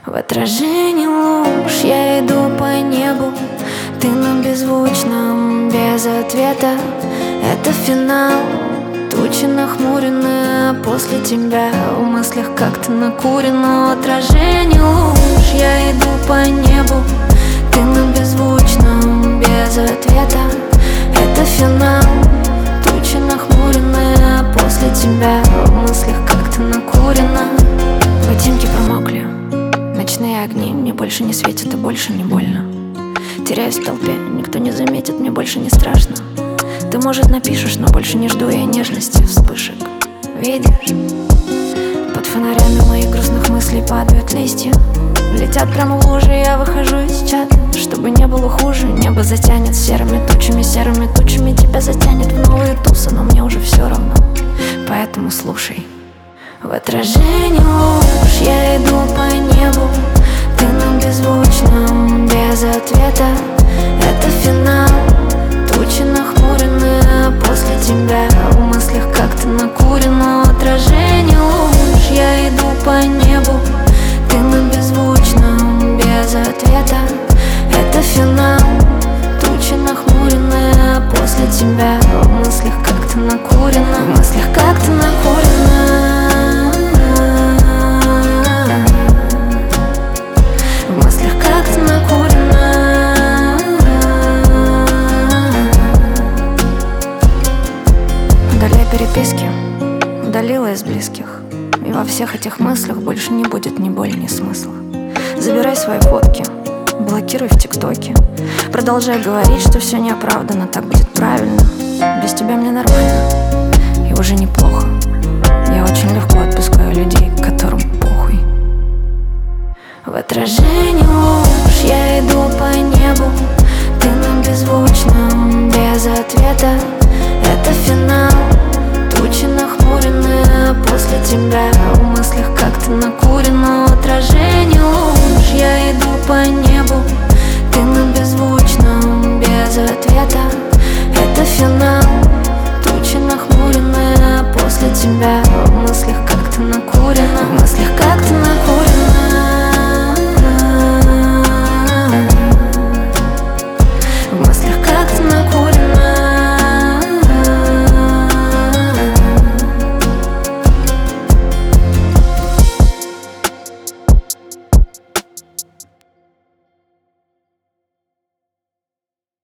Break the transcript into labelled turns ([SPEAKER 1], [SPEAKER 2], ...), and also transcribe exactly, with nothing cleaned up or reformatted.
[SPEAKER 1] В отражении луж я иду по небу, ты на беззвучном, без ответа. Это финал, тучи нахмурены, а после тебя в мыслях как-то накурено. В отражении луж я иду по небу, ты на беззвучном, без ответа. Это финал, тучи нахмурены, а после тебя в мыслях как-то накурено. Ботинки промокли, ночные огни мне больше не светят и больше не больно. Теряюсь в толпе, никто не заметит, мне больше не страшно. Ты, может, напишешь, но больше не жду я нежности, вспышек. Видишь, под фонарями моих грустных мыслей падают листья. Летят прямо в лужи, я выхожу из чата. Чтобы не было хуже, небо затянет серыми тучами. Серыми тучами тебя затянет в новые тусы, но мне уже все равно, поэтому слушай. В отражении луж я иду по небу, ты на беззвучном, без ответа. Это финал, тучи нахмурены, а после тебя в мыслях как-то накурено. В отражении луж я иду по небу, ты на беззвучном, без ответа. Это финал, тучи нахмурены, а после тебя в мыслях как-то накурено. В мыслях как-то накурено. В мыслях как-то накурено. Удаляй переписки, удалила из близких. И во всех этих мыслях больше не будет ни боли, ни смысла. Забирай свои фотки, блокируй в ТикТоке. Продолжай говорить, что все неоправданно, так будет правильно. Без тебя мне нормально, и уже неплохо. Я очень легко отпускаю людей, которым похуй. В отражении